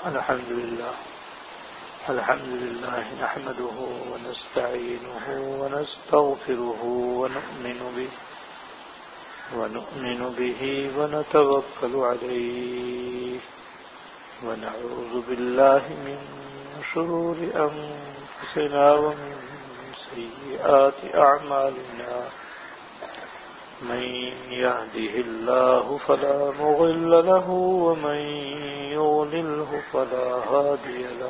الحمد لله نحمده ونستعينه ونستغفره ونؤمن به ونتوكل عليه ونعوذ بالله من شرور أنفسنا ومن سيئات أعمالنا من يهده الله فلا مضل له ومن يضلله فلا هادي له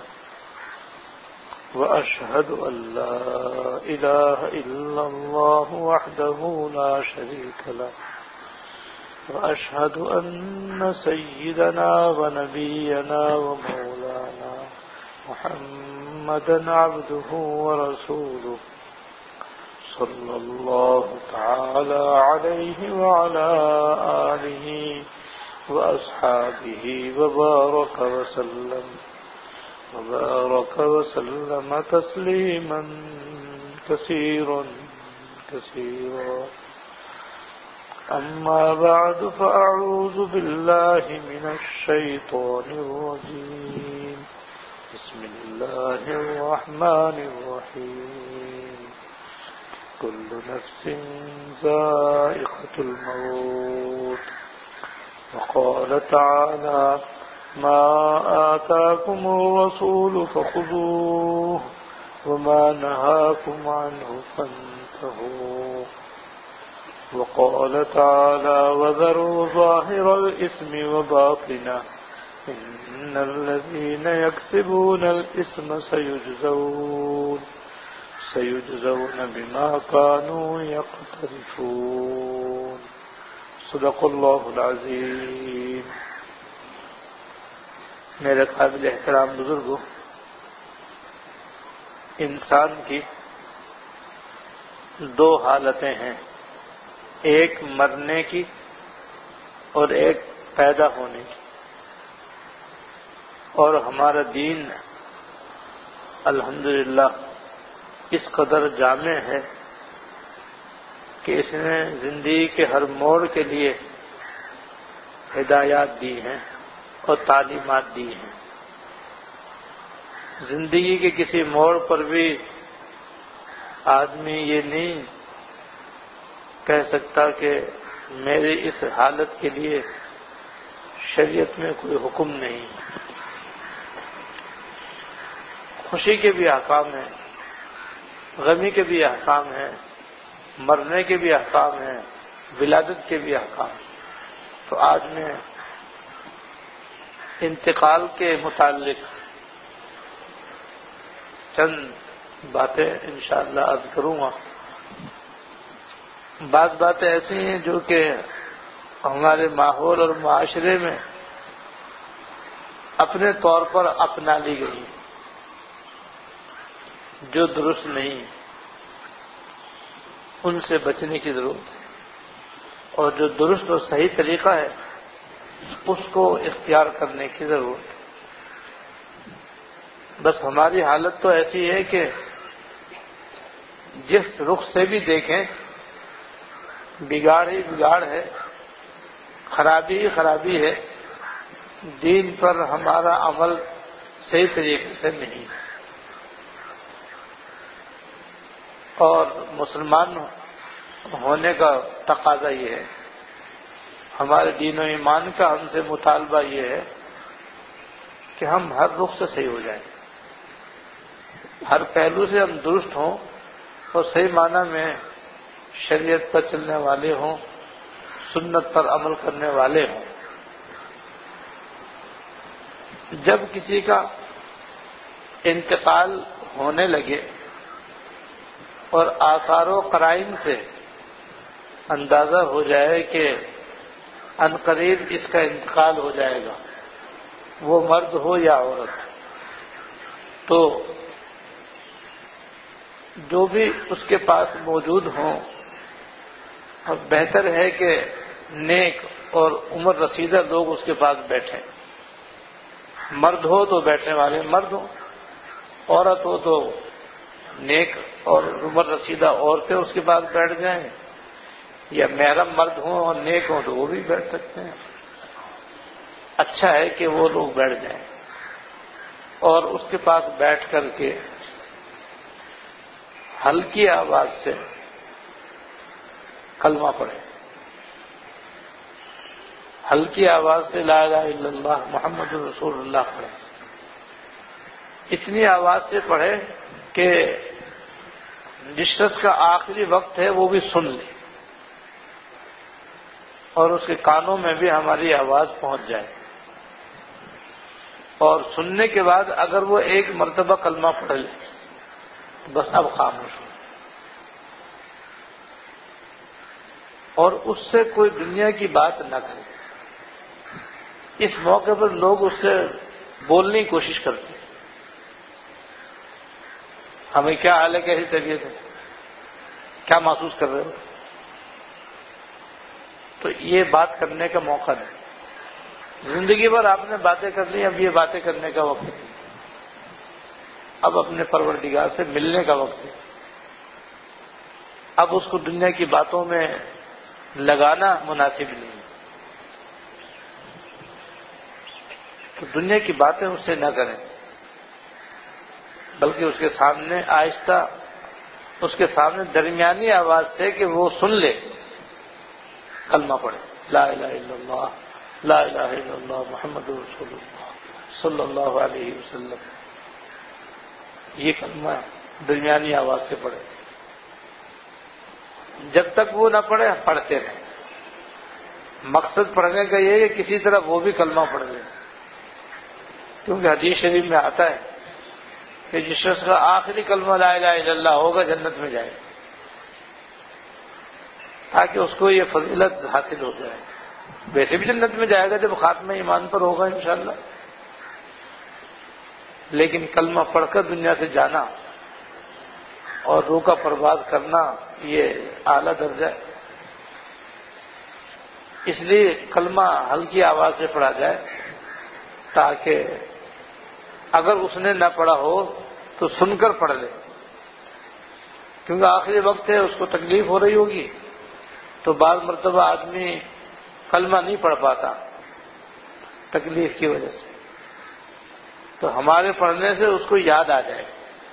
وأشهد أن لا إله إلا الله وحده لا شريك له وأشهد أن سيدنا ونبينا ومولانا محمدا عبده ورسوله صلى الله تعالى عليه وعلى آله وأصحابه وبارك وسلم تسليما كثيرا أما بعد فأعوذ بالله من الشيطان الرجيم بسم الله الرحمن الرحيم كل نفس ذائقة الموت وقال تعالى ما آتاكم الرسول فخذوه وما نهاكم عنه فانتهوا وقال تعالى وذروا ظاهر الإثم وباطنه إن الذين يكسبون الإثم سيجزون بما كانوا يقترفون صدق اللہ العظیم. میرے قابل احترام بزرگوں، انسان کی دو حالتیں ہیں، ایک مرنے کی اور ایک پیدا ہونے کی، اور ہمارا دین الحمدللہ اس قدر جامع ہے کہ اس نے زندگی کے ہر موڑ کے لیے ہدایات دی ہیں اور تعلیمات دی ہیں. زندگی کے کسی موڑ پر بھی آدمی یہ نہیں کہہ سکتا کہ میری اس حالت کے لیے شریعت میں کوئی حکم نہیں. خوشی کے بھی احکام ہیں، غمی کے بھی احکام ہیں، مرنے کے بھی احکام ہیں، ولادت کے بھی احکام ہیں. تو آج میں انتقال کے متعلق چند باتیں انشاءاللہ عرض کروں گا. بعض باتیں ایسی ہیں جو کہ ہمارے ماحول اور معاشرے میں اپنے طور پر اپنا لی گئی ہیں جو درست نہیں، ان سے بچنے کی ضرورت ہے، اور جو درست اور صحیح طریقہ ہے اس کو اختیار کرنے کی ضرورت ہے. بس ہماری حالت تو ایسی ہے کہ جس رخ سے بھی دیکھیں بگاڑ ہی بگاڑ ہے، خرابی ہی خرابی ہے. دین پر ہمارا عمل صحیح طریقے سے نہیں ہے، اور مسلمان ہونے کا تقاضا یہ ہے، ہمارے دین و ایمان کا ہم سے مطالبہ یہ ہے کہ ہم ہر رخ سے صحیح ہو جائیں، ہر پہلو سے ہم درست ہوں اور صحیح معنی میں شریعت پر چلنے والے ہوں، سنت پر عمل کرنے والے ہوں. جب کسی کا انتقال ہونے لگے اور آثار و قرائن سے اندازہ ہو جائے کہ عنقریب اس کا انتقال ہو جائے گا، وہ مرد ہو یا عورت، تو جو بھی اس کے پاس موجود ہوں، اب بہتر ہے کہ نیک اور عمر رسیدہ لوگ اس کے پاس بیٹھیں. مرد ہو تو بیٹھنے والے مرد ہوں، عورت ہو تو نیک اور عمر رسیدہ عورتیں اس کے پاس بیٹھ جائیں، یا محرم مرد ہوں اور نیک ہوں تو وہ بھی بیٹھ سکتے ہیں. اچھا ہے کہ وہ لوگ بیٹھ جائیں. اور اس کے پاس بیٹھ کر کے ہلکی آواز سے کلمہ پڑھے، ہلکی آواز سے لا الہ الا اللہ محمد رسول اللہ پڑھے، اتنی آواز سے پڑھے کہ جس شخص کا آخری وقت ہے وہ بھی سن لے اور اس کے کانوں میں بھی ہماری آواز پہنچ جائے، اور سننے کے بعد اگر وہ ایک مرتبہ کلمہ پڑھ لے تو بس اب خاموش ہو، اور اس سے کوئی دنیا کی بات نہ کرے۔ اس موقع پر لوگ اس سے بولنے کی کوشش کرتے ہیں، ہمیں کیا حال ہے، کیسی طبیعت ہے، کیا محسوس کر رہے ہو، تو یہ بات کرنے کا موقع ہے۔ زندگی بھر آپ نے باتیں کر لی، اب یہ باتیں کرنے کا وقت ہے، اب اپنے پروردگار سے ملنے کا وقت ہے، اب اس کو دنیا کی باتوں میں لگانا مناسب نہیں، تو دنیا کی باتیں اس سے نہ کریں، بلکہ اس کے سامنے آہستہ، اس کے سامنے درمیانی آواز سے کہ وہ سن لے کلمہ پڑھے، لا الہ الا اللہ لا الہ الا اللہ محمد رسول اللہ صلی اللہ علیہ وسلم، یہ کلمہ درمیانی آواز سے پڑھے۔ جب تک وہ نہ پڑھے پڑھتے رہیں، مقصد پڑھنے کا یہ ہے کہ کسی طرح وہ بھی کلمہ پڑھ لے، کیونکہ حدیث شریف میں آتا ہے کہ جس شخص کا آخری کلمہ لا الہ الا اللہ ہوگا جنت میں جائے، تاکہ اس کو یہ فضیلت حاصل ہو جائے۔ ویسے بھی جنت میں جائے گا جب خاتمہ ایمان پر ہوگا انشاءاللہ، لیکن کلمہ پڑھ کر دنیا سے جانا اور روح کا پرواز کرنا یہ اعلیٰ درجہ ہے۔ اس لیے کلمہ ہلکی آواز سے پڑھا جائے تاکہ اگر اس نے نہ پڑھا ہو تو سن کر پڑھ لے، کیونکہ آخری وقت ہے، اس کو تکلیف ہو رہی ہوگی، تو بعض مرتبہ آدمی کلمہ نہیں پڑھ پاتا تکلیف کی وجہ سے، تو ہمارے پڑھنے سے اس کو یاد آ جائے،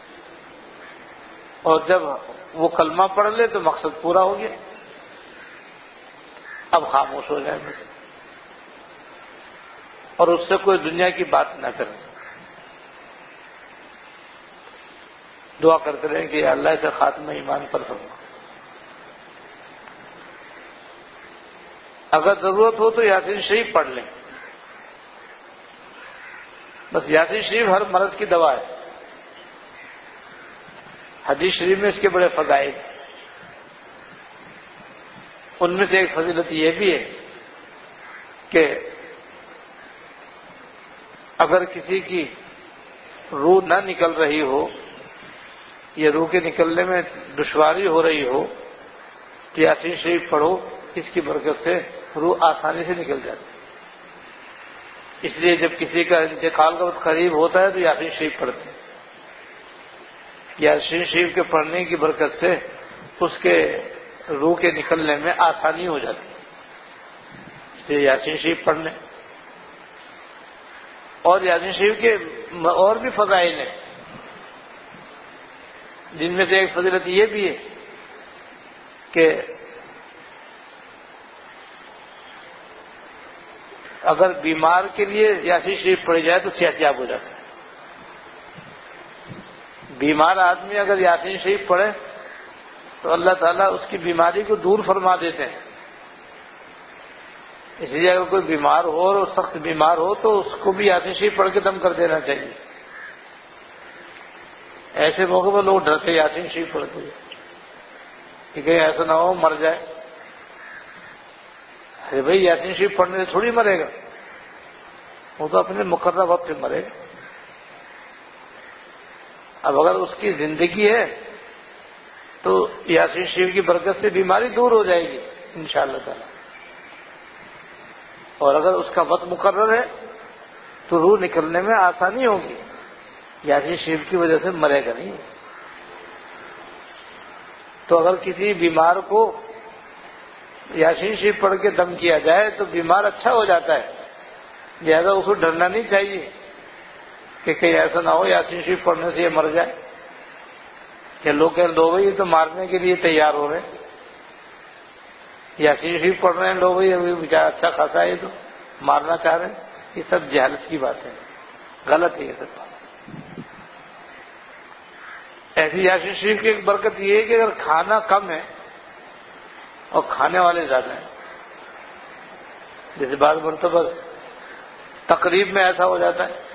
اور جب وہ کلمہ پڑھ لے تو مقصد پورا ہو گیا، اب خاموش ہو جائے مجھے، اور اس سے کوئی دنیا کی بات نہ کرے۔ دعا کرتے رہیں کہ اللہ سے خاتمہ ایمان پر فرما۔ اگر ضرورت ہو تو یاسین شریف پڑھ لیں، بس یاسین شریف ہر مرض کی دوا ہے۔ حدیث شریف میں اس کے بڑے فضائل، ان میں سے ایک فضیلت یہ بھی ہے کہ اگر کسی کی روح نہ نکل رہی ہو یا روح کے نکلنے میں دشواری ہو رہی ہو تو یاسین شریف پڑھو، اس کی برکت سے روح آسانی سے نکل جاتی ہے۔ اس لیے جب کسی کا انتقال کا وقت قریب ہوتا ہے تو یاسین شریف پڑھتے ہیں، یاسین شریف کے پڑھنے کی برکت سے اس کے روح کے نکلنے میں آسانی ہو جاتی ہے، اس لیے یاسین شریف پڑھنے۔ اور یاسین شریف کے اور بھی فضائل ہیں، جن میں سے ایک فضیلت یہ بھی ہے کہ اگر بیمار کے لیے یاسین شریف پڑھی جائے تو صحت یاب ہو جاتا ہے۔ بیمار آدمی اگر یاسین شریف پڑھے تو اللہ تعالیٰ اس کی بیماری کو دور فرما دیتے ہیں۔ اس لیے اگر کوئی بیمار ہو اور سخت بیمار ہو تو اس کو بھی یاسین شریف پڑھ کے دم کر دینا چاہیے۔ ایسے موقع پر لوگ ڈرتے یاسین شریف پڑھتے ہیں کہ کہیں ایسا نہ ہو مر جائے۔ ارے بھائی یاسین شریف پڑھنے سے تھوڑی مرے گا، وہ تو اپنے مقررہ وقت پہ مرے گا۔ اب اگر اس کی زندگی ہے تو یاسین شریف کی برکت سے بیماری دور ہو جائے گی انشاءاللہ تعالی، اور اگر اس کا وقت مقرر ہے تو روح نکلنے میں آسانی ہوگی، یاسین شریف کی وجہ سے مرے گا نہیں۔ تو اگر کسی بیمار کو یاسین شریف پڑھ کے دم کیا جائے تو بیمار اچھا ہو جاتا ہے، لہذا اس کو ڈرنا نہیں چاہیے کہ کہیں ایسا نہ ہو یاسین شریف پڑھنے سے یہ مر جائے، کہ لوگ کہیں لو بھائی یہ تو مارنے کے لیے تیار ہو رہے ہیں، یاسین شریف پڑھ رہے ہیں لوگ بھائی ابھی بیچارہ اچھا خاصا ہے، یہ تو مارنا چاہ رہے ہیں۔ یہ سب جہالت کی باتیں ہیں، غلط ہے یہ سب بات۔ ایسی یاسین شریف کی ایک برکت یہ ہے کہ اگر کھانا کم ہے اور کھانے والے زیادہ ہیں، جیسے بعض مرتبہ تقریب میں ایسا ہو جاتا ہے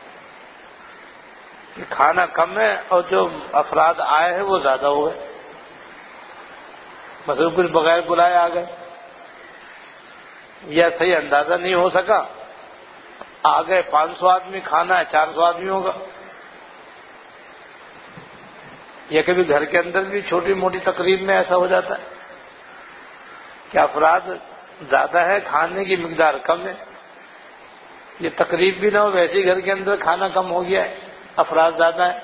کہ کھانا کم ہے اور جو افراد آئے ہیں وہ زیادہ ہو گئے، مثلا کچھ بغیر بلائے آ گئے یا صحیح اندازہ نہیں ہو سکا، آ گئے 500 آدمی، کھانا ہے 400 آدمی ہوگا، یا کبھی گھر کے اندر بھی چھوٹی موٹی تقریب میں ایسا ہو جاتا ہے کہ افراد زیادہ ہے، کھانے کی مقدار کم ہے، یہ تقریب بھی نہ ہو ویسے ہی گھر کے اندر کھانا کم ہو گیا ہے، افراد زیادہ ہے،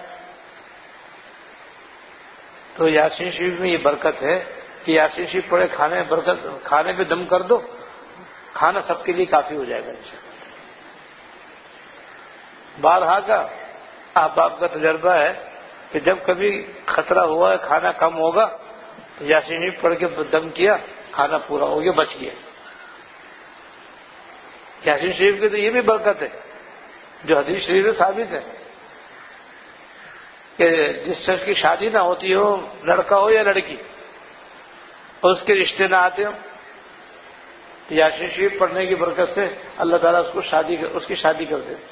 تو یاسین شریف میں یہ برکت ہے کہ یاسین شریف پڑے کھانے میں برکت، کھانے پہ دم کر دو، کھانا سب کے لیے کافی ہو جائے گا انشاءاللہ۔ بارہا کا احباب کا تجربہ ہے کہ جب کبھی خطرہ ہوا ہے کھانا کم ہوگا تو یاسین شریف پڑھ کے دم کیا، کھانا پورا ہو گیا، بچ گیا۔ یاسین شریف کی تو یہ بھی برکت ہے جو حدیث شریف سے ثابت ہے کہ جس شخص کی شادی نہ ہوتی ہو، لڑکا ہو یا لڑکی، اور اس کے رشتے نہ آتے ہو، تو یاسین شریف پڑھنے کی برکت سے اللہ تعالیٰ اس کی شادی کر دیتے۔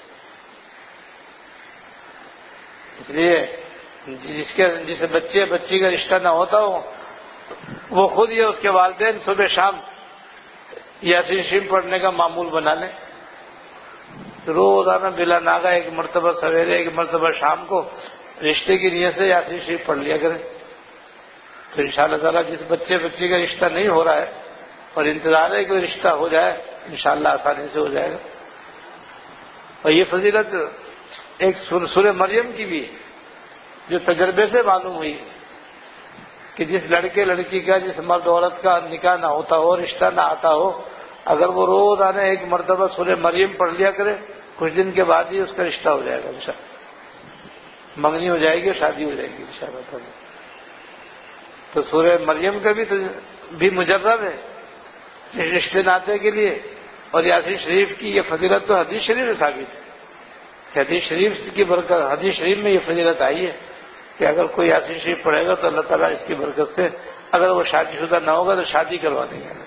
اس لیے جسے بچی کا رشتہ نہ ہوتا ہو وہ خود یا اس کے والدین صبح شام یاسین شریف پڑھنے کا معمول بنا لیں، روزانہ بلا ناغہ ایک مرتبہ سویرے ایک مرتبہ شام کو رشتے کی نیت سے یاسین شریف پڑھ لیا کریں، تو انشاءاللہ تعالیٰ جس بچی کا رشتہ نہیں ہو رہا ہے اور انتظار ہے کہ رشتہ ہو جائے، انشاءاللہ آسانی سے ہو جائے گا۔ اور یہ فضیلت ایک سورہ مریم کی بھی جو تجربے سے معلوم ہوئی کہ جس لڑکے لڑکی کا، جس مرد عورت کا نکاح نہ ہوتا ہو، رشتہ نہ آتا ہو، اگر وہ روزانہ ایک مرتبہ سورہ مریم پڑھ لیا کرے، کچھ دن کے بعد ہی اس کا رشتہ ہو جائے گا انشاءاللہ، منگنی ہو جائے گی، شادی ہو جائے گی انشاءاللہ تعالی۔ تو سورہ مریم کا بھی مجرب ہے اس رشتے ناطے کے لیے، اور یاسین شریف کی یہ فضیلت تو حدیث شریف میں ثابت ہے کہ حدیث شریف کی برکت، حدیث شریف میں یہ فضیلت آئی ہے کہ اگر کوئی یاسین شریف پڑھے گا تو اللہ تعالیٰ اس کی برکت سے اگر وہ شادی شدہ نہ ہوگا تو شادی کروا دیں گے۔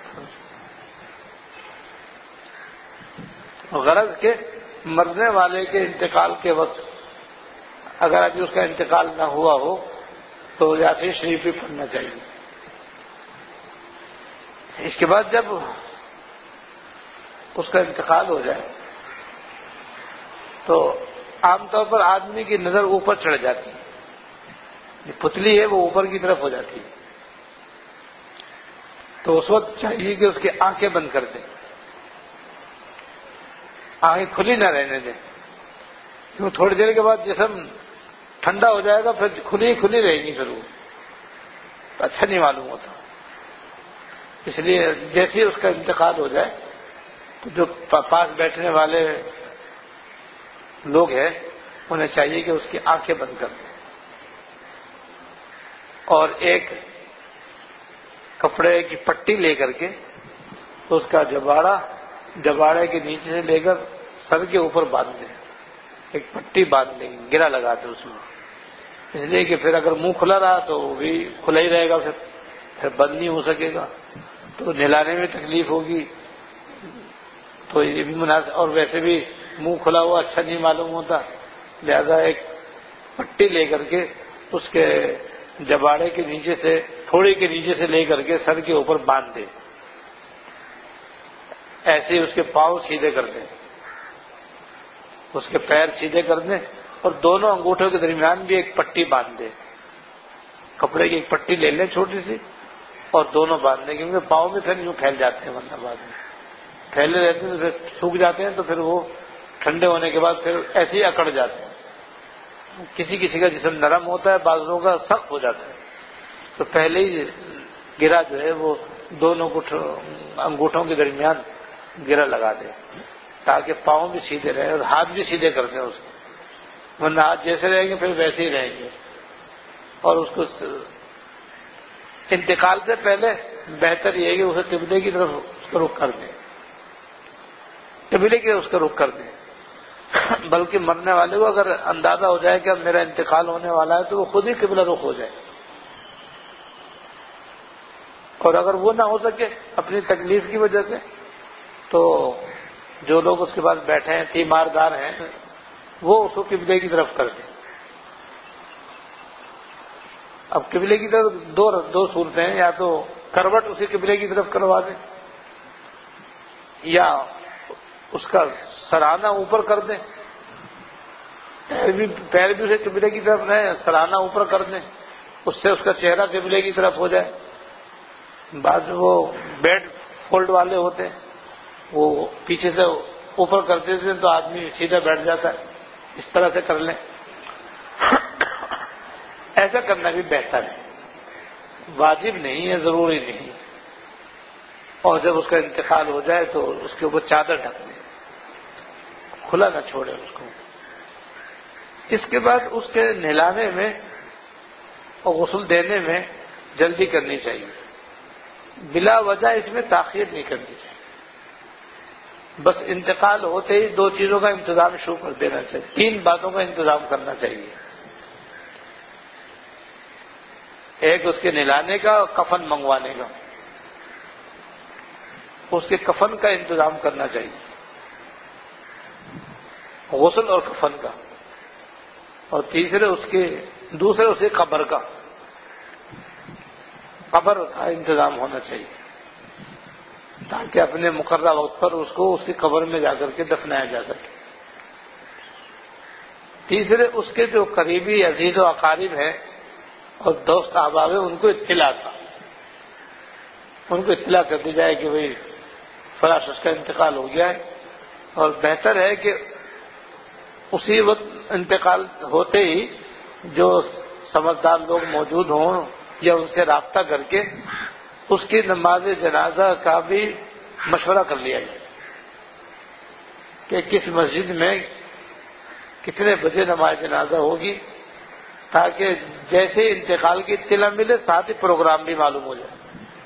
غرض کے مرنے والے کے انتقال کے وقت اگر ابھی اس کا انتقال نہ ہوا ہو تو یاسین شریف بھی پڑھنا چاہیے۔ اس کے بعد جب اس کا انتقال ہو جائے تو عام طور پر آدمی کی نظر اوپر چڑھ جاتی ہے، یہ پتلی ہے وہ اوپر کی طرف ہو جاتی ہے، تو اس وقت چاہیے کہ اس کی آنکھیں بند کر دیں، آنکھیں کھلی نہ رہنے دیں، کیوں تھوڑی دیر کے بعد جسم ٹھنڈا ہو جائے گا، پھر کھلی رہے گی، پھر وہ اچھا نہیں معلوم ہوتا۔ اس لیے جیسے اس کا انتقال ہو جائے تو جو پاس بیٹھنے والے لوگ ہیں انہیں چاہیے کہ اس کی آنکھیں بند کر دیں اور ایک کپڑے کی پٹی لے کر کے اس کا جباڑے کے نیچے سے لے کر سر کے اوپر باندھ دیں، ایک پٹی باندھ دیں، گرا لگا دیں اس میں، اس لیے کہ پھر اگر منہ کھلا رہا تو وہ بھی کھلا ہی رہے گا، پھر بند نہیں ہو سکے گا، تو نہلانے میں تکلیف ہوگی، تو یہ بھی مناسب، اور ویسے بھی منہ کھلا ہوا اچھا نہیں معلوم ہوتا، لہذا ایک پٹی لے کر کے اس کے جباڑے کے نیچے سے، تھوڑے کے نیچے سے لے کر کے سر کے اوپر باندھ دے، ایسے ہی اس کے پاؤں سیدھے کر دیں، اس کے پیر سیدھے کر دیں، اور دونوں انگوٹھوں کے درمیان بھی ایک پٹی باندھ دیں، کپڑے کی ایک پٹی لے لیں چھوٹی سی اور دونوں باندھ دیں، کیونکہ پاؤں میں پھر یوں پھیل جاتے ہیں، ورنہ بعد میں پھیلے رہتے ہیں تو پھر سوکھ جاتے ہیں، تو پھر وہ ٹھنڈے ہونے کے بعد پھر ایسے ہی اکڑ جاتے ہیں۔ کسی کسی کا جسم نرم ہوتا ہے، بعض لوگوں کا سخت ہو جاتا ہے، تو پہلے ہی گرا جو ہے وہ دونوں انگوٹھوں کے درمیان گرا لگا دیں تاکہ پاؤں بھی سیدھے رہے اور ہاتھ بھی سیدھے کر دیں اس کو، ورنہ آج جیسے رہیں گے پھر ویسے ہی رہیں گے. اور اس کو انتقال سے پہلے بہتر یہ ہے کہ اسے قبلے کی طرف اس کا رخ کر دیں، قبلے کی طرف اس کا رخ کر دیں. بلکہ مرنے والے کو اگر اندازہ ہو جائے کہ اب میرا انتقال ہونے والا ہے تو وہ خود ہی قبلہ رخ ہو جائے. اور اگر وہ نہ ہو سکے اپنی تکلیف کی وجہ سے تو جو لوگ اس کے پاس بیٹھے ہیں تیماردار ہیں وہ اس کو قبلے کی طرف کر دیں. اب قبلے کی طرف دو صورتیں ہیں، یا تو کروٹ اسی قبلے کی طرف کروا دیں یا اس کا سرانہ اوپر کر دیں، پیر بھی اسے قبلے کی طرف رہیں، سرانہ اوپر کر دیں، اس سے اس کا چہرہ قبلے کی طرف ہو جائے. بعض وہ بیڈ فولڈ والے ہوتے ہیں وہ پیچھے سے اوپر کرتے تھے تو آدمی سیدھا بیٹھ جاتا ہے، اس طرح سے کر لیں. ایسا کرنا بھی بہتر ہے، واجب نہیں ہے، ضروری نہیں. اور جب اس کا انتقال ہو جائے تو اس کے اوپر چادر ڈھک دیں، کھلا نہ چھوڑے اس کو. اس کے بعد اس کے نہلانے میں اور غسل دینے میں جلدی کرنی چاہیے، بلا وجہ اس میں تاخیر نہیں کرنی چاہیے. بس انتقال ہوتے ہی دو چیزوں کا انتظام شروع کر دینا چاہیے، تین باتوں کا انتظام کرنا چاہیے. ایک اس کے نہلانے کا اور کفن منگوانے کا، اس کے کفن کا انتظام کرنا چاہیے، غسل اور کفن کا. اور دوسرے اس کے قبر کا انتظام ہونا چاہیے تاکہ اپنے مقررہ وقت پر اس کو اس کی قبر میں جا کر کے دفنایا جا سکے. تیسرے اس کے جو قریبی عزیز و اقارب ہیں اور دوست احباب ہیں ان کو اطلاع کر دی جائے کہ بھئی فلاں شخص کا انتقال ہو گیا ہے. اور بہتر ہے کہ اسی وقت انتقال ہوتے ہی جو سمجھدار لوگ موجود ہوں یا ان سے رابطہ کر کے اس کی نماز جنازہ کا بھی مشورہ کر لیا جائے کہ کس مسجد میں کتنے بجے نماز جنازہ ہوگی، تاکہ جیسے انتقال کی اطلاع ملے ساتھ ہی پروگرام بھی معلوم ہو جائے.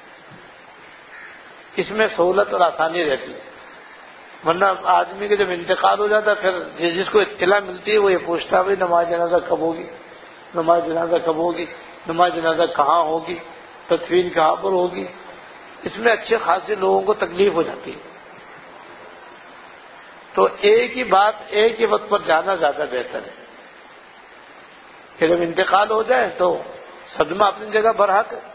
اس میں سہولت اور آسانی رہتی ہے. ورنہ آدمی کے جب انتقال ہو جاتا ہے پھر جس کو اطلاع ملتی ہے وہ یہ پوچھتا ہے نماز جنازہ کب ہوگی، نماز جنازہ کب ہوگی، نماز جنازہ کہاں ہوگی، تدفین کہاں پر ہوگی. اس میں اچھے خاصے لوگوں کو تکلیف ہو جاتی ہے. تو ایک ہی بات ایک ہی وقت پر جانا زیادہ بہتر ہے کہ جب انتقال ہو جائے تو صدمہ اپنی جگہ برحق ہے،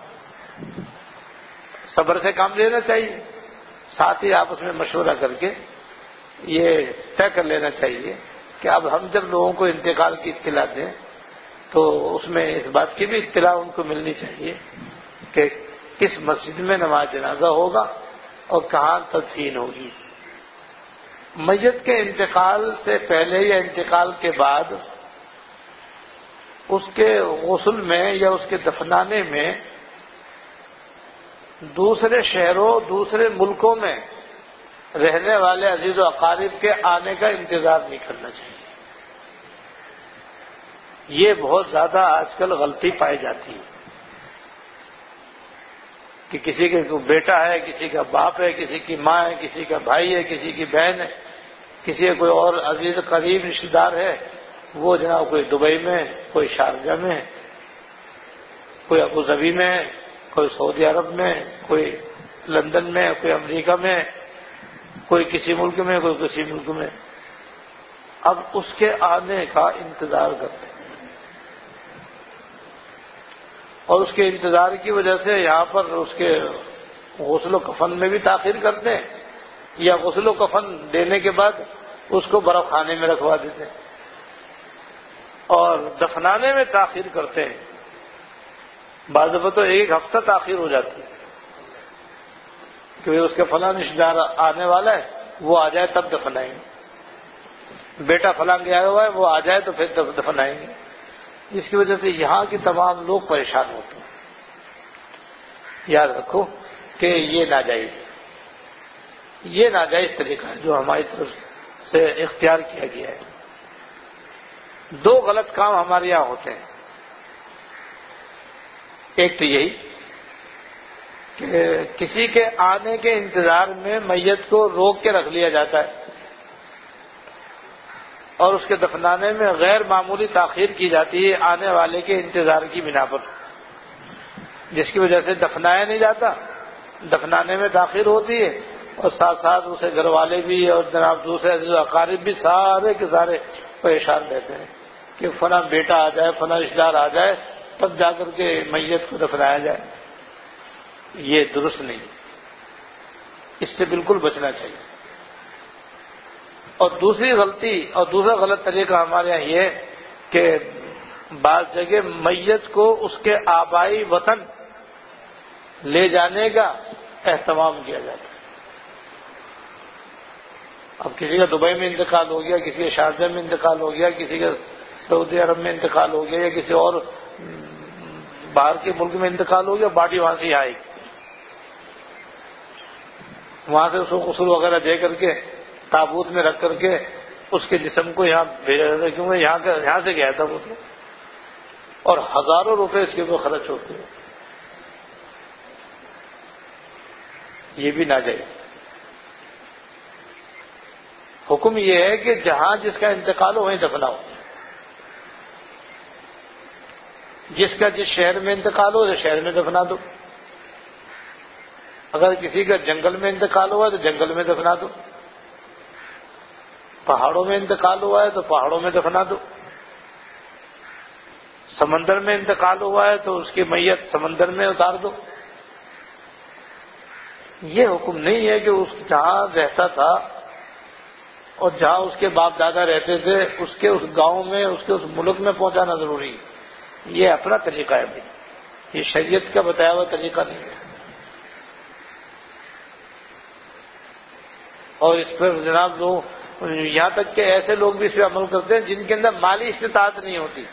صبر سے کام لینا چاہیے. ساتھ ہی آپ اس میں مشورہ کر کے یہ طے کر لینا چاہیے کہ اب ہم جب لوگوں کو انتقال کی اطلاع دیں تو اس میں اس بات کی بھی اطلاع ان کو ملنی چاہیے کہ کس مسجد میں نماز جنازہ ہوگا اور کہاں تدفین ہوگی. میت کے انتقال سے پہلے یا انتقال کے بعد اس کے غسل میں یا اس کے دفنانے میں دوسرے شہروں دوسرے ملکوں میں رہنے والے عزیز و اقارب کے آنے کا انتظار نہیں کرنا چاہیے. یہ بہت زیادہ آج کل غلطی پائی جاتی ہے کہ کسی کے بیٹا ہے، کسی کا باپ ہے، کسی کی ماں ہے، کسی کا بھائی ہے، کسی کی بہن ہے، کسی کا کوئی اور عزیز قریب رشتہ دار ہے، وہ جناب کوئی دبئی میں، کوئی شارجہ میں، کوئی ابوظبی میں، کوئی سعودی عرب میں، کوئی لندن میں، کوئی امریکہ میں، کوئی کسی ملک میں، کوئی کسی ملک میں. اب اس کے آنے کا انتظار کرتے ہیں اور اس کے انتظار کی وجہ سے یہاں پر اس کے غسل و کفن میں بھی تاخیر کرتے ہیں یا غسل و کفن دینے کے بعد اس کو برف خانے میں رکھوا دیتے ہیں اور دفنانے میں تاخیر کرتے ہیں. بعض دفعہ تو ایک ہفتہ تاخیر ہو جاتی ہے کہ اس کے فلاں رشتہ دار آنے والا ہے، وہ آ جائے تب دفنائیں گے، بیٹا فلاں کے آیا ہوا ہے وہ آ جائے تو پھر دفنائیں گے. جس کی وجہ سے یہاں کے تمام لوگ پریشان ہوتے ہیں. یاد رکھو کہ یہ ناجائز، طریقہ ہے جو ہماری طرف سے اختیار کیا گیا ہے. دو غلط کام ہمارے یہاں ہوتے ہیں. ایک تو یہی کہ کسی کے آنے کے انتظار میں میت کو روک کے رکھ لیا جاتا ہے اور اس کے دفنانے میں غیر معمولی تاخیر کی جاتی ہے آنے والے کے انتظار کی بنا پر، جس کی وجہ سے دفنایا نہیں جاتا، دفنانے میں تاخیر ہوتی ہے، اور ساتھ ساتھ اسے گھر والے بھی اور جناب دوسرے عزیز و اقارب بھی سارے کے سارے پریشان رہتے ہیں کہ فلاں بیٹا آ جائے، فلاں رشتہ دار آ جائے، تب جا کر کے میت کو دفنایا جائے. یہ درست نہیں، اس سے بالکل بچنا چاہیے. اور دوسری غلطی اور دوسرا غلط طریقہ ہمارے یہاں یہ کہ بعض جگہ میت کو اس کے آبائی وطن لے جانے کا اہتمام کیا جاتا ہے. اب کسی کا دبئی میں انتقال ہو گیا، کسی کا شارجہ میں انتقال ہو گیا، کسی کا سعودی عرب میں انتقال ہو گیا یا کسی اور باہر کے ملک میں انتقال ہو گیا، باڈی وہاں سے آئے گی، وہاں سے اس کو غسل وغیرہ دے کر کے تابوت میں رکھ کر کے اس کے جسم کو یہاں بھیجا جاتا ہے، کیونکہ یہاں سے گیا تھا وہ تو، اور ہزاروں روپے اس کے اوپر خرچ ہوتے ہیں. یہ بھی ناجائز. حکم یہ ہے کہ جہاں جس کا انتقال ہو وہیں دفناؤ. جس کا جس شہر میں انتقال ہو اس شہر میں دفنا دو. اگر کسی کا جنگل میں انتقال ہوا ہے تو جنگل میں دفنا دو، پہاڑوں میں انتقال ہوا ہے تو پہاڑوں میں دفنا دو، سمندر میں انتقال ہوا ہے تو اس کی میت سمندر میں اتار دو. یہ حکم نہیں ہے کہ اس جہاں رہتا تھا اور جہاں اس کے باپ دادا رہتے تھے اس کے اس گاؤں میں اس کے اس ملک میں پہنچانا ضروری ہے. یہ اپنا طریقہ ہے بھائی، یہ شریعت کا بتایا ہوا طریقہ نہیں ہے. اور اس پر جناب یہاں تک کہ ایسے لوگ بھی اس پہ عمل کرتے ہیں جن کے اندر مالی استطاعت نہیں ہوتی،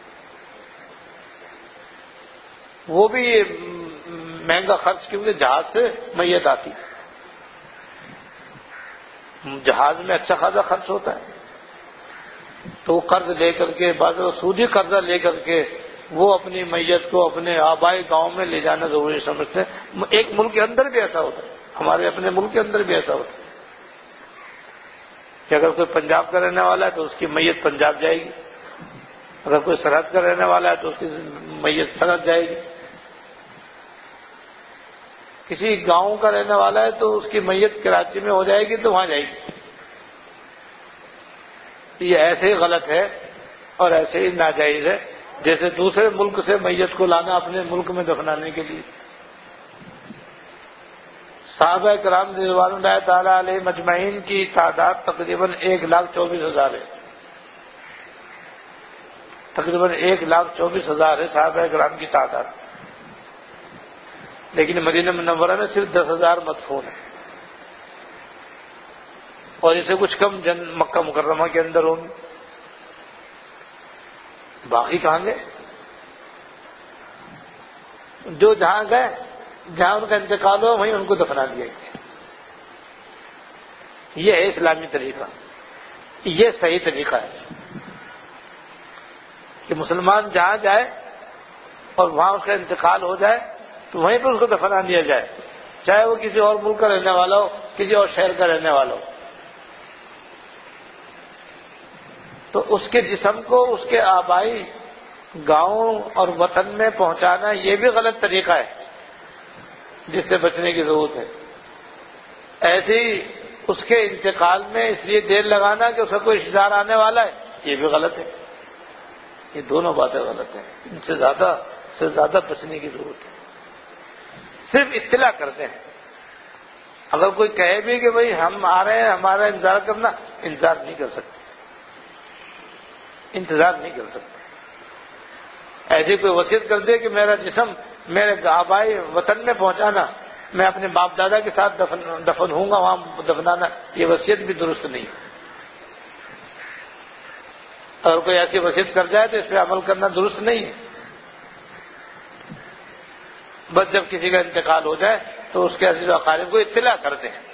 وہ بھی یہ مہنگا خرچ، کیونکہ جہاز سے میت آتی، جہاز میں اچھا خاصا خرچ ہوتا ہے، تو وہ قرض لے کر کے بعض سودی قرضہ لے کر کے وہ اپنی میت کو اپنے آبائی گاؤں میں لے جانا ضروری سمجھتے ہیں. ایک ملک کے اندر بھی ایسا ہوتا ہے، ہمارے اپنے ملک کے اندر بھی ایسا ہوتا ہے کہ اگر کوئی پنجاب کا رہنے والا ہے تو اس کی میت پنجاب جائے گی، اگر کوئی سرحد کا رہنے والا ہے تو اس کی میت سرحد جائے گی، کسی گاؤں کا رہنے والا ہے تو اس کی میت کراچی میں ہو جائے گی تو وہاں جائے گی. یہ ایسے ہی غلط ہے اور ایسے ہی ناجائز ہے جیسے دوسرے ملک سے میت کو لانا اپنے ملک میں دفنانے کے لیے. صحابہ کرام رضوان اللہ تعالی علیہ مجمعین کی تعداد تقریباً 1,24,000 ہے، تقریباً 1,24,000 ہے صحابہ کرام کی تعداد، لیکن مدینہ منورہ میں صرف 10,000 مدفون ہیں، اور اسے کچھ کم مکہ مکرمہ کے اندر ہوں. باقی کہاں گئے؟ جو جہاں گئے، جہاں ان کا انتقال ہوا وہیں ان کو دفنا دیا گیا. یہ ہے اسلامی طریقہ، یہ صحیح طریقہ ہے کہ مسلمان جہاں جائے اور وہاں اس کا انتقال ہو جائے تو وہیں پہ اس کو دفنا دیا جائے، چاہے وہ کسی اور ملک کا رہنے والا ہو، کسی اور شہر کا رہنے والا ہو. تو اس کے جسم کو اس کے آبائی گاؤں اور وطن میں پہنچانا یہ بھی غلط طریقہ ہے جس سے بچنے کی ضرورت ہے. ایسے ہی اس کے انتقال میں اس لیے دیر لگانا کہ اس کا کوئی رشتہ دار آنے والا ہے، یہ بھی غلط ہے. یہ دونوں باتیں غلط ہیں، ان سے زیادہ بچنے کی ضرورت ہے. صرف اطلاع کرتے ہیں. اگر کوئی کہے بھی کہ بھئی ہم آ رہے ہیں ہمارا انتظار کرنا، انتظار نہیں کر سکتے، انتظار نہیں کر سکتے. ایسی کوئی وصیت کر دے کہ میرا جسم میرے آبائی وطن میں پہنچانا، میں اپنے باپ دادا کے ساتھ دفن ہوں گا وہاں دفنانا، یہ وصیت بھی درست نہیں. اگر کوئی ایسی وصیت کر جائے تو اس پہ عمل کرنا درست نہیں ہے. بس جب کسی کا انتقال ہو جائے تو اس کے عزیز و اقارب کو اطلاع کرتے ہیں.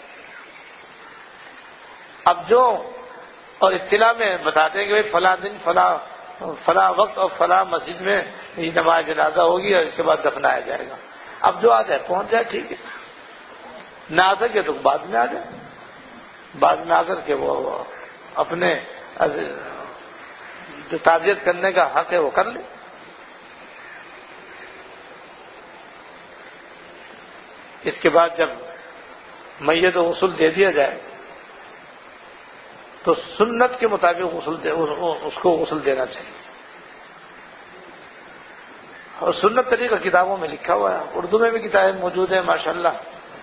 اب جو اور اطلاع میں بتاتے ہیں کہ بھائی فلاں دن فلاں فلاں وقت اور فلاں مسجد میں یہ نماز جنازہ ہوگی اور اس کے بعد دفنایا جائے گا. اب جو آ جائے پہنچ جائے ٹھیک ہے، نہ آ سکے تو بعد میں آ جائے، بعد میں آ کر کے وہ اپنے جو تعزیت کرنے کا حق ہے وہ کر لے. اس کے بعد جب میت کو غسل دے دیا جائے تو سنت کے مطابق اس کو غسل دینا چاہیے. اور سنت طریقہ کتابوں میں لکھا ہوا ہے، اردو میں بھی کتابیں موجود ہیں ماشاءاللہ.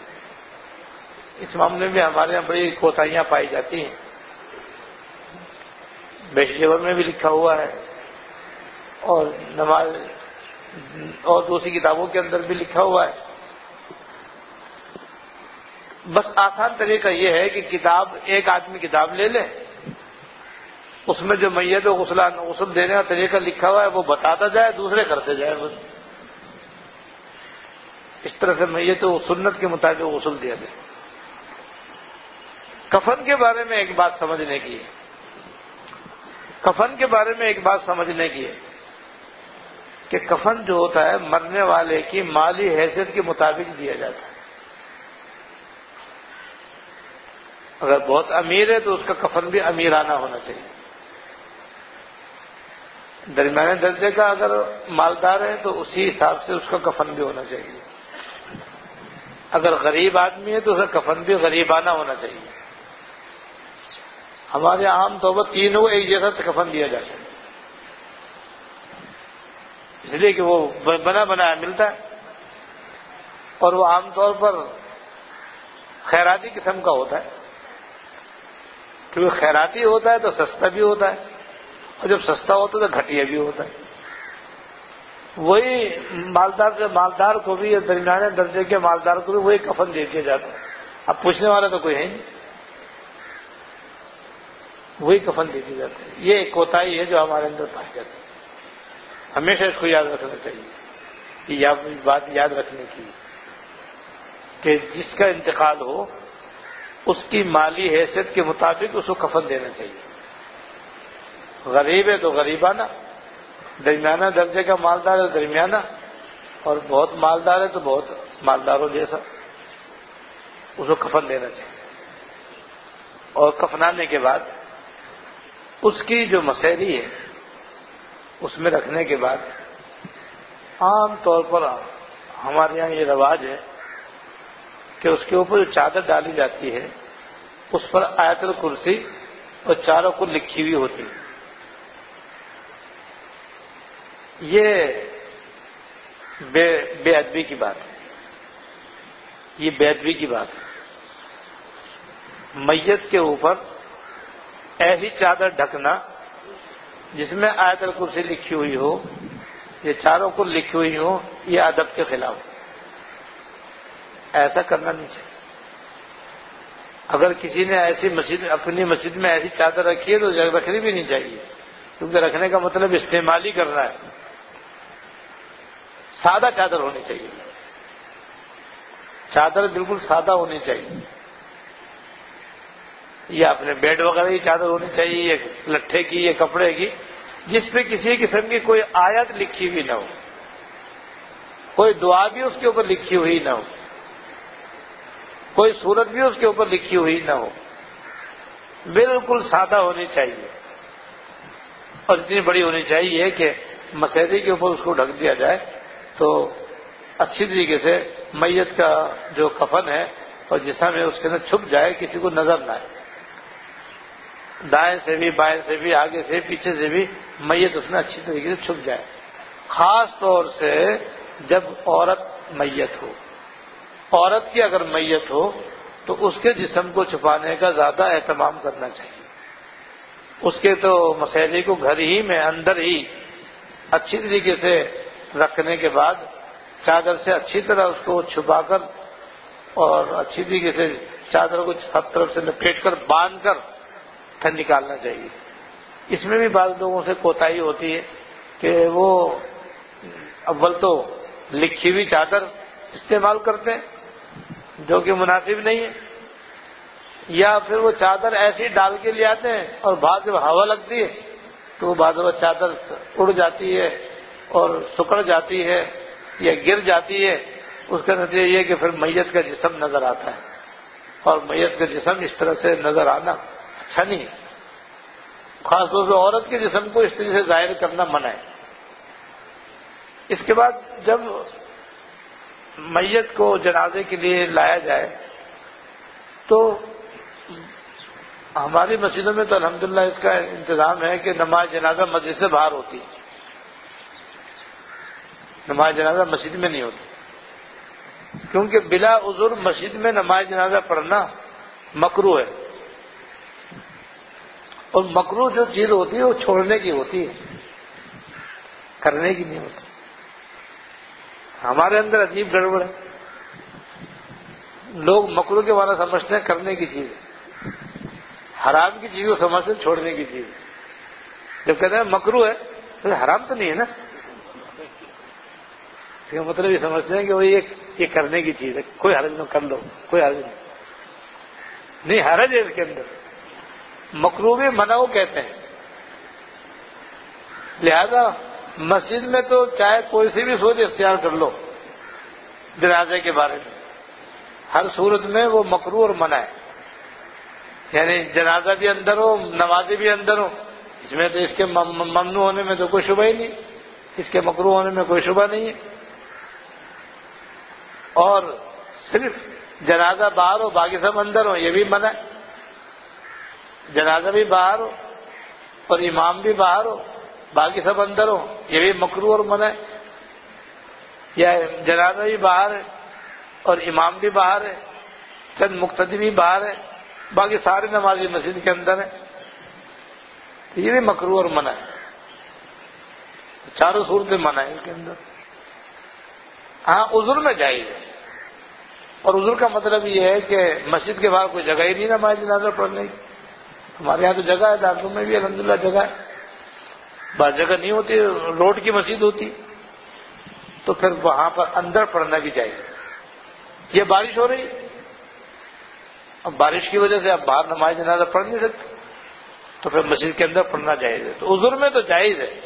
اس معاملے میں ہمارے یہاں بڑی کوتاہیاں پائی جاتی ہیں. بیشجور میں بھی لکھا ہوا ہے اور نماز اور دوسری کتابوں کے اندر بھی لکھا ہوا ہے. بس آسان طریقہ یہ ہے کہ کتاب ایک آدمی کتاب لے لے، اس میں جو میت و غسل دینے کا طریقہ لکھا ہوا ہے وہ بتاتا جائے، دوسرے کرتے جائے. بس اس طرح سے میت و سنت کے مطابق غسل دیا جائے. کفن کے بارے میں ایک بات سمجھنے کی ہے، کفن کے بارے میں ایک بات سمجھنے کی ہے کہ کفن جو ہوتا ہے مرنے والے کی مالی حیثیت کے مطابق دیا جاتا ہے. اگر بہت امیر ہے تو اس کا کفن بھی امیرانہ ہونا چاہیے. درمیانے درجے کا اگر مالدار ہے تو اسی حساب سے اس کا کفن بھی ہونا چاہیے. اگر غریب آدمی ہے تو اس کا کفن بھی غریبانہ ہونا چاہیے. ہمارے عام طور پر تینوں کو ایک جیسا کفن دیا جاتا ہے، اس لیے کہ وہ بنا بنایا ملتا ہے اور وہ عام طور پر خیراتی قسم کا ہوتا ہے. کیونکہ خیراتی ہوتا ہے تو سستا بھی ہوتا ہے، اور جب سستا ہوتا ہے تو گھٹیا بھی ہوتا ہے. وہی مالدار سے مالدار کو بھی یا درمیانے درجے کے مالدار کو بھی وہی کفن دے دیا جاتا ہے. اب پوچھنے والا تو کوئی ہے نہیں، وہی کفن دے دی جاتا ہے. یہ ایک کوتاہی ہے جو ہمارے اندر پائی جاتی ہے. ہمیشہ اس کو یاد رکھنا چاہیے، یہ بات یاد رکھنے کی کہ جس کا انتقال ہو اس کی مالی حیثیت کے مطابق اس کو کفن دینا چاہیے. غریب ہے تو غریبانہ، درمیانہ درجے کا مالدار ہے درمیانہ، اور بہت مالدار ہے تو بہت مالداروں جیسا اس کو کفن دینا چاہیے. اور کفنانے کے بعد اس کی جو مسیری ہے اس میں رکھنے کے بعد عام طور پر ہمارے یہاں یہ رواج ہے کہ اس کے اوپر جو چادر ڈالی جاتی ہے اس پر آیت الکرسی اور چاروں کو لکھی ہوئی ہوتی ہے. یہ بے ادبی کی بات ہے، یہ بے ادبی کی بات ہے. میت کے اوپر ایسی چادر ڈھکنا جس میں آیت الکرسی لکھی ہوئی ہو، یہ چاروں کو لکھی ہوئی ہو، یہ ادب کے خلاف ہے. ایسا کرنا نہیں چاہیے. اگر کسی نے ایسی مسجد اپنی مسجد میں ایسی چادر رکھی ہے تو رکھنی بھی نہیں چاہیے، کیونکہ رکھنے کا مطلب استعمال ہی کرنا ہے. سادہ چادر ہونی چاہیے، چادر بالکل سادہ ہونی چاہیے. یا اپنے بیڈ وغیرہ کی چادر ہونی چاہیے، یا لٹھے کی یا کپڑے کی، جس پہ کسی قسم کی کوئی آیت لکھی ہوئی نہ ہو، کوئی دعا بھی اس کے اوپر لکھی ہوئی نہ ہو، کوئی صورت بھی اس کے اوپر لکھی ہوئی نہ ہو. بالکل سادہ ہونی چاہیے، اور اتنی بڑی ہونی چاہیے کہ مسیری کے اوپر اس کو ڈھک دیا جائے تو اچھی طریقے سے میت کا جو کفن ہے اور جسم ہے اس کے اندر چھپ جائے، کسی کو نظر نہ آئے. دائیں سے بھی بائیں سے بھی آگے سے پیچھے سے بھی میت اس میں اچھی طریقے سے چھپ جائے. خاص طور سے جب عورت میت ہو، عورت کی اگر میت ہو تو اس کے جسم کو چھپانے کا زیادہ اہتمام کرنا چاہیے. اس کے تو مسیری کو گھر ہی میں اندر ہی اچھی طریقے سے رکھنے کے بعد چادر سے اچھی طرح اس کو چھپا کر اور اچھی طریقے سے چادر کو سب طرف سے لپیٹ کر باندھ کر پھر نکالنا چاہیے. اس میں بھی بعض لوگوں سے کوتاہی ہوتی ہے کہ وہ اول تو لکھی ہوئی چادر استعمال کرتے ہیں جو کہ مناسب نہیں ہے، یا پھر وہ چادر ایسی ڈال کے لے آتے ہیں اور بعد جب ہوا لگتی ہے تو بعض وقت چادر اڑ جاتی ہے اور سکڑ جاتی ہے یا گر جاتی ہے، اس کا نتیجہ یہ کہ پھر میت کا جسم نظر آتا ہے، اور میت کا جسم اس طرح سے نظر آنا اچھا نہیں ہے، خاص طور سے عورت کے جسم کو اس طرح سے ظاہر کرنا منع ہے۔ اس کے بعد جب میت کو جنازے کے لیے لایا جائے تو ہماری مسجدوں میں تو الحمدللہ اس کا انتظام ہے کہ نماز جنازہ مسجد سے باہر ہوتی ہے، نماز جنازہ مسجد میں نہیں ہوتی، کیونکہ بلا عذر مسجد میں نماز جنازہ پڑھنا مکروہ ہے، اور مکروہ جو چیز ہوتی ہے وہ چھوڑنے کی ہوتی ہے، کرنے کی نہیں ہوتی۔ ہمارے اندر عجیب گڑبڑ ہے، لوگ مکروہ کے معنی سمجھتے ہیں کرنے کی چیز ہے، حرام کی چیز کو سمجھتے ہیں چھوڑنے کی چیز ہے۔ جب کہتے ہیں مکروہ ہے تو حرام تو نہیں ہے نا، اس کا مطلب یہ سمجھتے ہیں کہ وہ یہ کرنے کی چیز ہے، کوئی حرج نہ، کر لو، کوئی حرج نہیں حرج ہے اس کے اندر، مکروہ منع کہتے ہیں۔ لہذا مسجد میں تو چاہے کوئی سی بھی سوچ اختیار کر لو جنازے کے بارے میں، ہر صورت میں وہ مکروہ اور منع ہے، یعنی جنازہ بھی اندر ہو، نمازی بھی اندر ہو، اس میں تو اس کے ممنوع ہونے میں تو کوئی شبہ ہی نہیں، اس کے مکروہ ہونے میں کوئی شبہ نہیں ہے۔ اور صرف جنازہ باہر ہو باقی سب اندر ہو یہ بھی منع ہے، جنازہ بھی باہر ہو اور امام بھی باہر ہو باقی سب اندر ہو یہ بھی مکروہ اور منع ہے، یا جنازہ بھی باہر ہے اور امام بھی باہر ہے، چند مقتدی بھی باہر ہے، باقی سارے نمازی مسجد کے اندر ہیں، تو یہ بھی مکروہ اور منع ہے، چاروں صورتیں منع ہے اس کے اندر۔ ہاں عذر میں جائز ہے، اور عذر کا مطلب یہ ہے کہ مسجد کے باہر کوئی جگہ ہی نہیں نماز جنازہ پڑھنے کی، ہمارے یہاں تو جگہ ہے، دارالعلوم میں بھی الحمدللہ جگہ ہے، بعض جگہ نہیں ہوتی، روڈ کی مسجد ہوتی، تو پھر وہاں پر اندر پڑھنا بھی جائز۔ یہ بارش ہو رہی، اب بارش کی وجہ سے اب باہر نماز جنازہ پڑھ نہیں سکتے، تو پھر مسجد کے اندر پڑھنا جائز ہے، تو عذر میں تو جائز ہے،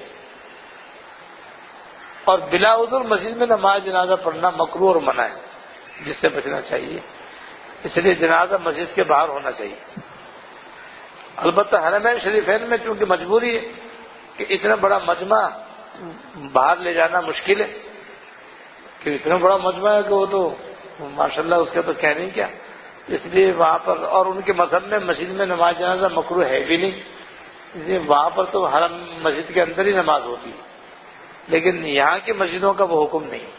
اور بلا عذر مسجد میں نماز جنازہ پڑھنا مکروہ اور منع ہے، جس سے بچنا چاہیے، اس لیے جنازہ مسجد کے باہر ہونا چاہیے۔ البتہ حرمین شریفین میں چونکہ مجبوری ہے کہ اتنا بڑا مجمع باہر لے جانا مشکل ہے، کہ اتنا بڑا مجمع ہے کہ وہ تو ماشاءاللہ اس کا تو کہنے کیا، اس لیے وہاں پر، اور ان کے مذہب میں مسجد میں نماز جنازہ مکروہ ہے بھی نہیں، اس لیے وہاں پر تو حرم مسجد کے اندر ہی نماز ہوتی ہے، لیکن یہاں کی مسجدوں کا وہ حکم نہیں،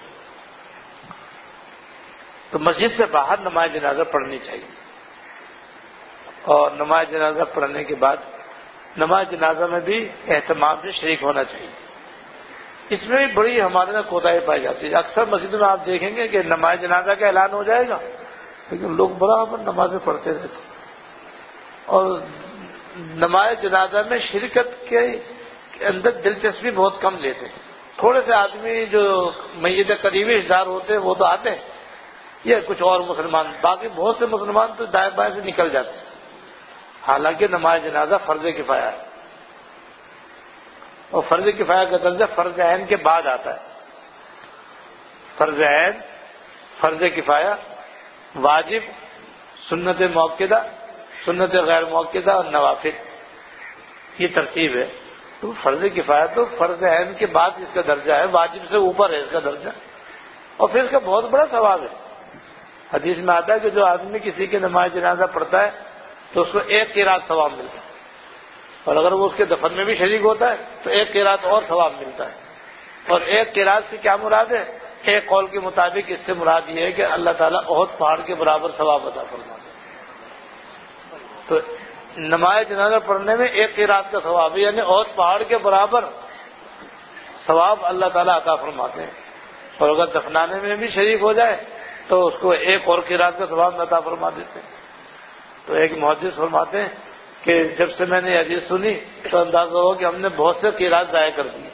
تو مسجد سے باہر نماز جنازہ پڑھنی چاہیے، اور نماز جنازہ پڑھنے کے بعد نماز جنازہ میں بھی اہتمام سے شریک ہونا چاہیے۔ اس میں بھی بڑی ہمارے یہاں کوتاہی پائی جاتی ہے، اکثر مسجدوں میں آپ دیکھیں گے کہ نماز جنازہ کا اعلان ہو جائے گا لیکن لوگ برابر نمازیں پڑھتے رہتے، اور نماز جنازہ میں شرکت کے اندر دلچسپی بہت کم لیتے ہیں، تھوڑے سے آدمی جو میت قریبی رشتہ دار ہوتے ہیں وہ تو آتے ہیں، یا کچھ اور مسلمان، باقی بہت سے مسلمان تو دائیں بائیں سے نکل جاتے ہیں، حالانکہ نماز جنازہ فرض کفایہ ہے، اور فرض کفایہ کا درجہ فرض عین کے بعد آتا ہے۔ فرض عین، فرض کفایہ، واجب، سنت موقدہ، سنت غیر موقدہ اور نوافل، یہ ترتیب ہے۔ تو فرض کفایہ تو فرض عین کے بعد اس کا درجہ ہے، واجب سے اوپر ہے اس کا درجہ، اور پھر اس کا بہت بڑا ثواب ہے۔ حدیث میں آتا ہے کہ جو آدمی کسی کی نماز جنازہ پڑھتا ہے تو اس کو 1 قرات ثواب ملتا ہے، اور اگر وہ اس کے دفن میں بھی شریک ہوتا ہے تو 1 قرات اور ثواب ملتا ہے۔ اور 1 قرات سے کیا مراد ہے؟ ایک قول کے مطابق اس سے مراد یہ ہے کہ اللہ تعالیٰ احد پہاڑ کے برابر ثواب عطا فرماتا ہے۔ تو نماز جنازہ پڑھنے میں 1 قرات کا ثواب ہے، یعنی احد پہاڑ کے برابر ثواب اللہ تعالیٰ عطا فرماتے ہیں، اور اگر دفنانے میں بھی شریک ہو جائے تو اس کو 1 اور قرات کا ثواب عطا فرما دیتے ہیں۔ تو ایک محدث فرماتے ہیں کہ جب سے میں نے حدیث سنی تو اندازہ ہو کہ ہم نے بہت سے قرات ضائع کر دیے،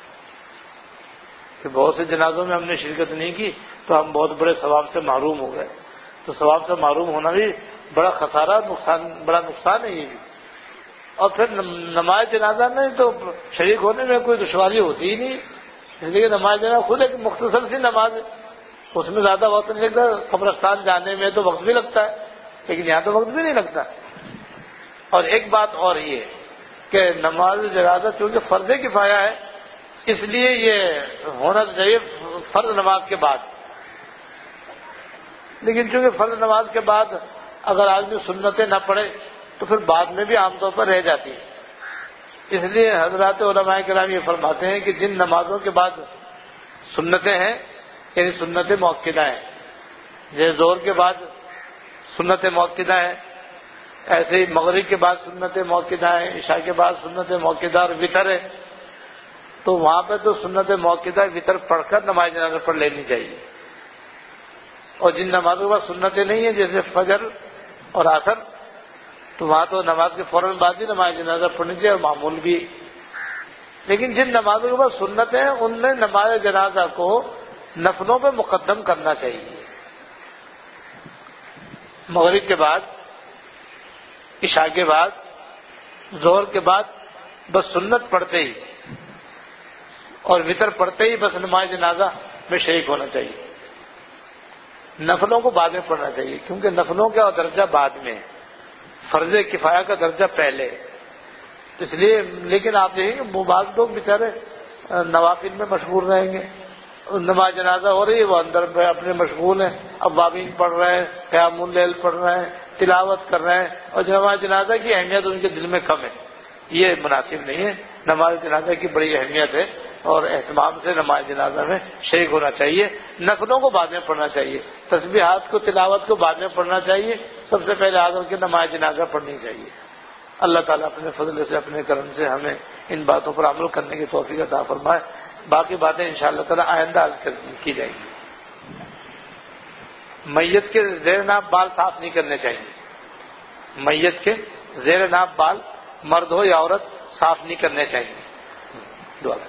کہ بہت سے جنازوں میں ہم نے شرکت نہیں کی تو ہم بہت بڑے ثواب سے محروم ہو گئے۔ تو ثواب سے محروم ہونا بھی بڑا خسارہ، بڑا نقصان ہے یہ بھی۔ اور پھر نماز جنازہ میں تو شریک ہونے میں کوئی دشواری ہوتی ہی نہیں، اس لیے نماز جنازہ خود ایک مختصر سی نماز ہے، اس میں زیادہ وقت نہیں لگتا. قبرستان جانے میں تو وقت بھی لگتا ہے لیکن یہاں تو وقت بھی نہیں لگتا. اور ایک بات اور یہ کہ نماز جنازہ چونکہ فرض کفایہ ہے اس لیے یہ ہونا چاہیے فرض نماز کے بعد، لیکن چونکہ فرض نماز کے بعد اگر آدمی سنتیں نہ پڑھے تو پھر بعد میں بھی عام طور پر رہ جاتی ہے. اس لیے حضرات علماء کرام یہ فرماتے ہیں کہ جن نمازوں کے بعد سنتیں ہیں یعنی سنتیں مؤکدہ ہیں، جیسے ظہر کے بعد سنتیں مؤکدہ ہیں، ایسے ہی مغرب کے بعد سنتیں مؤکدہ ہیں، عشاء کے بعد سنتیں مؤکدہ اور وطر ہے، تو وہاں پہ تو سنت مؤکدہ وطر پڑھ کر نماز جنازہ پڑھ لینی چاہیے. اور جن نمازوں کے بعد سنتیں نہیں ہیں جیسے فجر اور عصر تو وہاں تو نماز کے فوراً بعد ہی نماز جنازہ پڑھنی چاہیے اور معمول بھی. لیکن جن نمازوں کے بعد سنتیں ہیں ان میں نماز جنازہ کو نفلوں پہ مقدم کرنا چاہیے. مغرب کے بعد، عشاء کے بعد، ظہر کے بعد بس سنت پڑھتے ہی اور وطر پڑھتے ہی بس نماز جنازہ میں شریک ہونا چاہیے. نفلوں کو بعد میں پڑھنا چاہیے کیونکہ نفلوں کا درجہ بعد میں ہے، فرض کفایہ کا درجہ پہلے. اس لیے لیکن آپ دیکھیں گے بعض لوگ بیچارے نوافل میں مشغول رہیں گے، نماز جنازہ ہو رہی ہے وہ اندر اپنے مشغول ہیں، اوابین پڑھ رہے ہیں، قیام اللیل پڑھ رہے ہیں، تلاوت کر رہے ہیں، اور نماز جنازہ کی اہمیت ان کے دل میں کم ہے. یہ مناسب نہیں ہے. نماز جنازہ کی بڑی اہمیت ہے اور اہتمام سے نماز جنازہ میں شریک ہونا چاہیے. نفلوں کو بعد میں پڑھنا چاہیے، تسبیحات کو تلاوت کو بعد میں پڑھنا چاہیے، سب سے پہلے آ کر کے نماز جنازہ پڑھنی چاہیے. اللہ تعالیٰ اپنے فضل سے اپنے کرم سے ہمیں ان باتوں پر عمل کرنے کی توفیق عطا فرمائے. باقی باتیں انشاءاللہ تعالیٰ آئندہ عرض کی جائیں گی. میت کے زیر ناف بال صاف نہیں کرنے چاہیے. میت کے زیر ناف بال مرد ہو یا عورت صاف نہیں کرنے چاہیے. دعا کریں.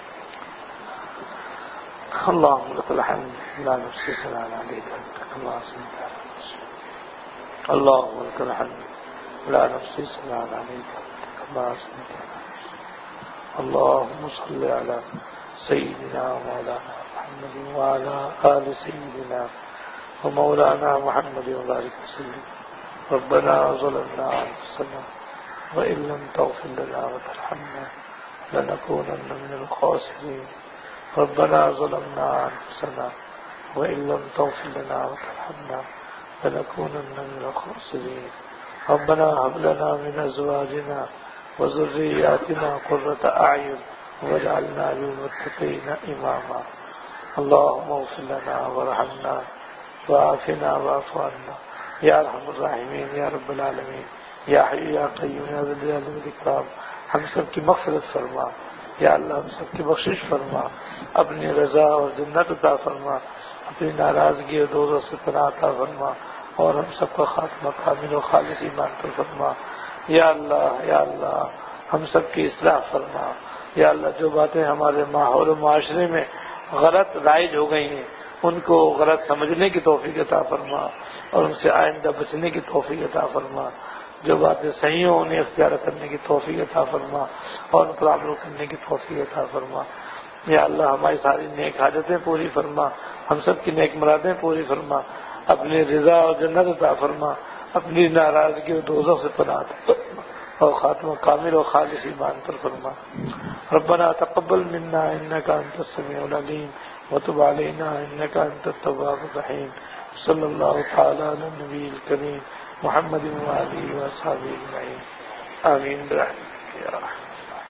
اللهم لك الحمد لا نحصي ثناء عليك كما أثنيت على نفسك. اللهم لك الحمد لا نحصي ثناء عليك كما أثنيت على نفسك. اللهم صل على سيدنا مولانا محمد وعلى آل سيدنا ومولانا محمد وبارك وسلم. ربنا ظلمنا أنفسنا وإن لم تغفر لنا وترحمنا لنكونن من الخاسرين. ربنا ظلمنا أنفسنا وإن لم تغفر لنا وترحمنا لنكونن من الخاسرين. ربنا هب لنا من أزواجنا وذرياتنا قرة أعين واجعلنا للمتقين إماما. اللهم اغفر لنا وارحمنا وعافنا واعف عنا یا ارحم الراحمین یا رب العالمین یا حی یا قیوم یا ذی الجلال والاکرام. ہم سب کی مغفرت فرما یا اللہ، ہم سب کی بخشش فرما، اپنی رضا اور جنت عطا فرما، اپنی ناراضگی اور دوزخ سے پناہ عطا فرما، اور ہم سب کا خاتمہ کامل و خالص ایمان پر فرما. یا اللہ ہم سب کی اصلاح فرما. یا اللہ جو باتیں ہمارے ماحول و معاشرے میں غلط رائج ہو گئی ہیں ان کو غلط سمجھنے کی توفیق عطا فرما اور ان سے آئندہ بچنے کی توفیق عطا فرما. جو باتیں صحیح ہوں انہیں اختیار کرنے کی توفیق عطا فرما اور ان پر عمل کرنے کی توفیق عطا فرما. یا اللہ ہماری ساری نیک حاجتیں پوری فرما، ہم سب کی نیک مرادیں پوری فرما، اپنی رضا اور جنت عطا فرما، اپنی ناراضگی اور دوزخ سے پناہ فرما اور خاتمہ کامل و خالص ایمان پر فرما. ربنا تقبل منا انك انت السميع العليم وتب علينا انك انت التواب الرحيم. صلی اللہ تعالی علی النبی الکریم محمد وآلہ وصحبہ اجمعین. آمین برحمتک یا رحمن.